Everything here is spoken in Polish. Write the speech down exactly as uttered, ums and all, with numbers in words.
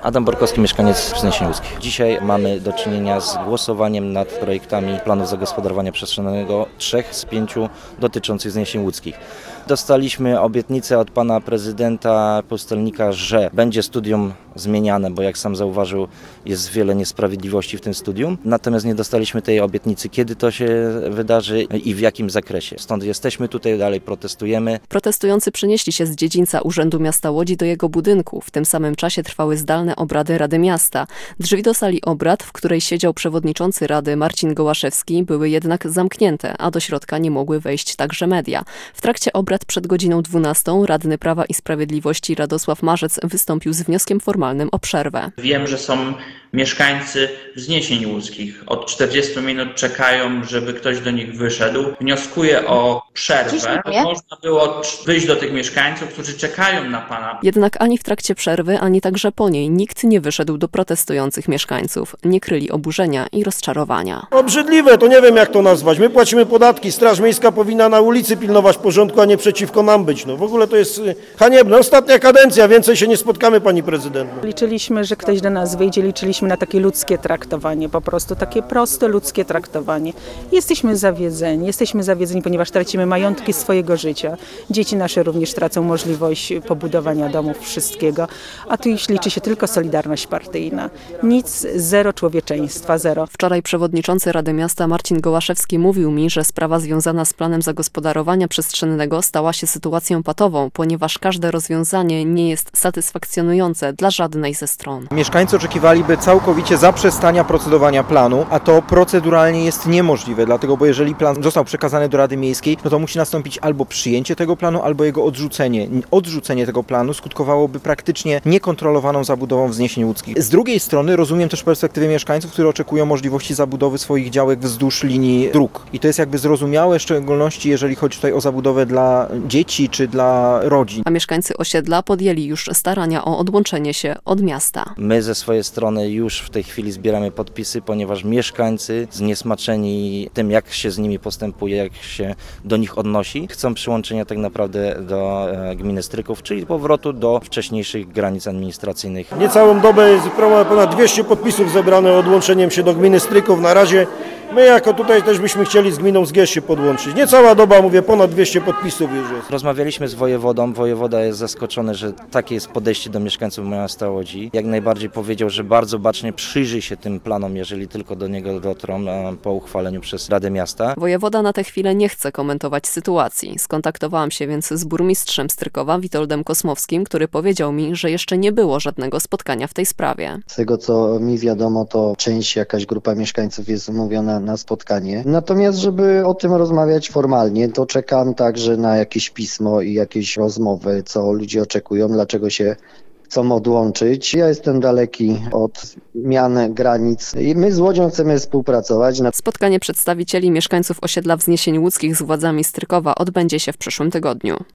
Adam Borkowski, mieszkaniec Wzniesień Łódzkich. Dzisiaj mamy do czynienia z głosowaniem nad projektami planów zagospodarowania przestrzennego, trzech z pięciu dotyczących Wzniesień Łódzkich. Dostaliśmy obietnicę od pana prezydenta Pustelnika, że będzie studium zmieniane, bo jak sam zauważył, jest wiele niesprawiedliwości w tym studium. Natomiast nie dostaliśmy tej obietnicy, kiedy to się wydarzy i w jakim zakresie. Stąd jesteśmy tutaj, dalej protestujemy. Protestujący przenieśli się z dziedzińca Urzędu Miasta Łodzi do jego budynku. W tym samym czasie trwały zdalne obrady Rady Miasta. Drzwi do sali obrad, w której siedział przewodniczący Rady Marcin Gołaszewski, były jednak zamknięte, a do środka nie mogły wejść także media. W trakcie obrad przed godziną dwunastą radny Prawa i Sprawiedliwości Radosław Marzec wystąpił z wnioskiem formalnym o przerwę. Wiem, że są mieszkańcy Wzniesień Łódzkich. Od czterdziestu minut czekają, żeby ktoś do nich wyszedł. Wnioskuję o przerwę. Można było wyjść do tych mieszkańców, którzy czekają na pana. Jednak ani w trakcie przerwy, ani także po niej nikt nie wyszedł do protestujących mieszkańców. Nie kryli oburzenia i rozczarowania. Obrzydliwe, to nie wiem jak to nazwać. My płacimy podatki, Straż Miejska powinna na ulicy pilnować porządku, a nie przeciwko nam być. No w ogóle to jest haniebne. Ostatnia kadencja, więcej się nie spotkamy, pani prezydent. Liczyliśmy, że ktoś do nas wyjdzie, liczyliśmy na takie ludzkie traktowanie, po prostu takie proste ludzkie traktowanie. Jesteśmy zawiedzeni, jesteśmy zawiedzeni, ponieważ tracimy majątki swojego życia. Dzieci nasze również tracą możliwość pobudowania domów, wszystkiego, a tu już liczy się tylko solidarność partyjna. Nic, zero człowieczeństwa, zero. Wczoraj przewodniczący Rady Miasta Marcin Gołaszewski mówił mi, że sprawa związana z planem zagospodarowania przestrzennego stała się sytuacją patową, ponieważ każde rozwiązanie nie jest satysfakcjonujące dla żadnej ze stron. Mieszkańcy oczekiwaliby całkowicie zaprzestania procedowania planu, a to proceduralnie jest niemożliwe, dlatego, bo jeżeli plan został przekazany do Rady Miejskiej, no to musi nastąpić albo przyjęcie tego planu, albo jego odrzucenie. Odrzucenie tego planu skutkowałoby praktycznie niekontrolowaną zabudową Wzniesień Łódzkich. Z drugiej strony rozumiem też perspektywy mieszkańców, którzy oczekują możliwości zabudowy swoich działek wzdłuż linii dróg. I to jest jakby zrozumiałe, w szczególności jeżeli chodzi tutaj o zabudowę dla dzieci czy dla rodzin. A mieszkańcy osiedla podjęli już starania o odłączenie się od miasta. My ze swojej strony już w tej chwili zbieramy podpisy, ponieważ mieszkańcy zniesmaczeni tym, jak się z nimi postępuje, jak się do nich odnosi, chcą przyłączenia tak naprawdę do gminy Stryków, czyli powrotu do wcześniejszych granic administracyjnych. Niecałą dobę jest ponad dwieście podpisów zebrane odłączeniem się do gminy Stryków. Na razie my jako tutaj też byśmy chcieli z gminą Zgierz się podłączyć. Niecała doba, mówię, ponad dwieście podpisów już jest. Rozmawialiśmy z wojewodą. Wojewoda jest zaskoczony, że takie jest podejście do mieszkańców miasta Łodzi. Jak najbardziej powiedział, że bardzo bacznie przyjrzy się tym planom, jeżeli tylko do niego dotrą po uchwaleniu przez Radę Miasta. Wojewoda na tę chwilę nie chce komentować sytuacji. Skontaktowałam się więc z burmistrzem Strykowa, Witoldem Kosmowskim, który powiedział mi, że jeszcze nie było żadnego spotkania w tej sprawie. Z tego co mi wiadomo, to część, jakaś grupa mieszkańców jest umówiona na spotkanie. Natomiast, żeby o tym rozmawiać formalnie, to czekam także na jakieś pismo i jakieś rozmowy, co ludzie oczekują, dlaczego się chcą odłączyć. Ja jestem daleki od zmian granic i my z Łodzią chcemy współpracować. Spotkanie przedstawicieli mieszkańców osiedla Wzniesień Łódzkich z władzami Strykowa odbędzie się w przyszłym tygodniu.